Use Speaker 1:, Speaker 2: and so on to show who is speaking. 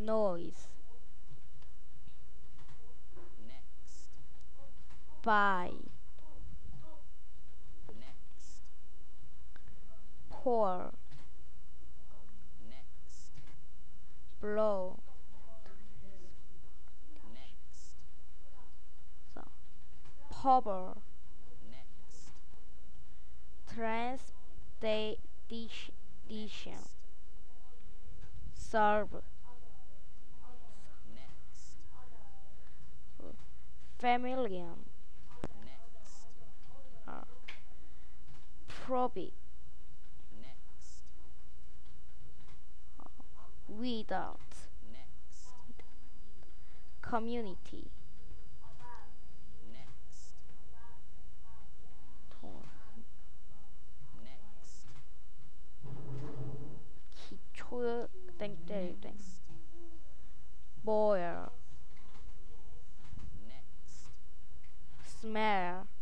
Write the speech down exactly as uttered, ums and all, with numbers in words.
Speaker 1: noise,
Speaker 2: next,
Speaker 1: buy,
Speaker 2: next,
Speaker 1: pour,
Speaker 2: next,
Speaker 1: blow,
Speaker 2: next,
Speaker 1: so, power,
Speaker 2: next,
Speaker 1: transportation,
Speaker 2: next,
Speaker 1: serve,
Speaker 2: next,
Speaker 1: familiar,
Speaker 2: next,
Speaker 1: uh, probate,
Speaker 2: next,
Speaker 1: without,
Speaker 2: next,
Speaker 1: community,
Speaker 2: next, next,
Speaker 1: 기초 땡땡땡,
Speaker 2: next,
Speaker 1: boil,
Speaker 2: next,
Speaker 1: smell,